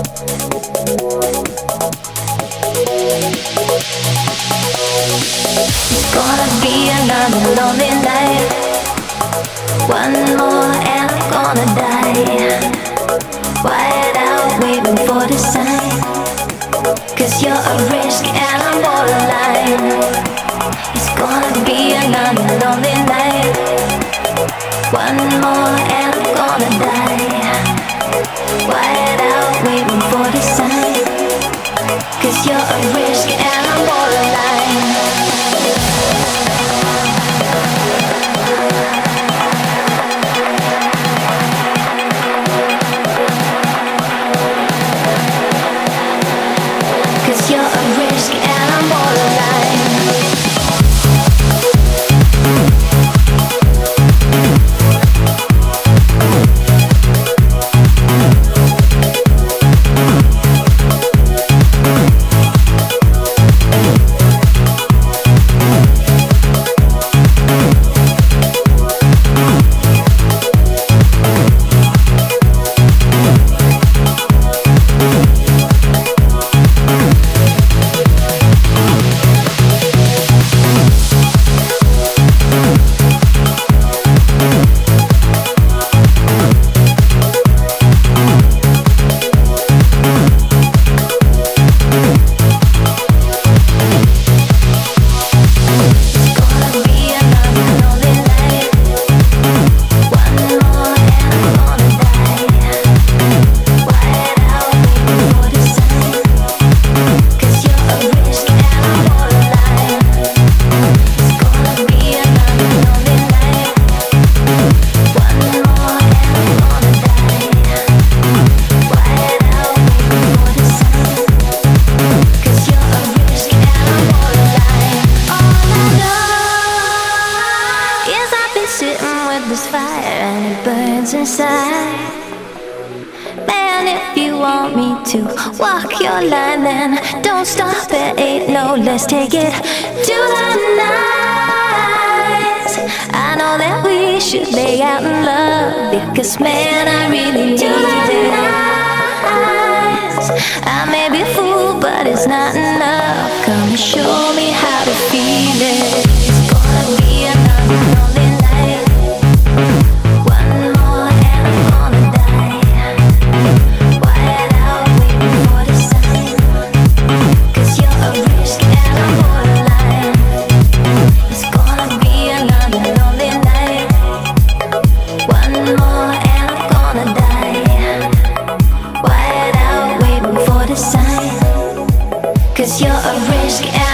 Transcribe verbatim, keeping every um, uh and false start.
It's gonna be another lonely night. One more and I'm gonna die. Wide out waiting for the sign. Cause you're a risk and I'm borderline. It's gonna be another lonely night. One more and I'm gonna die. Wide out waiting for the sign. Cause you're a risk and I'm borderline. Cause you're a risk and I'm borderline. This fire and it burns inside. Man, if you want me to walk your line, then don't stop, there ain't no let's take it to the night. I know that we should lay out in love, because man, I really need it. I may be fooled, but it's not enough. Come and show me how to feel it. It's gonna be another lonely night. One more and I'm gonna die. Wide out waiting for the sign. Cause you're a risk and I'm borderline. It's gonna be another lonely night. One more and I'm gonna die. Wide out waiting for the sign. Cause you're a risk and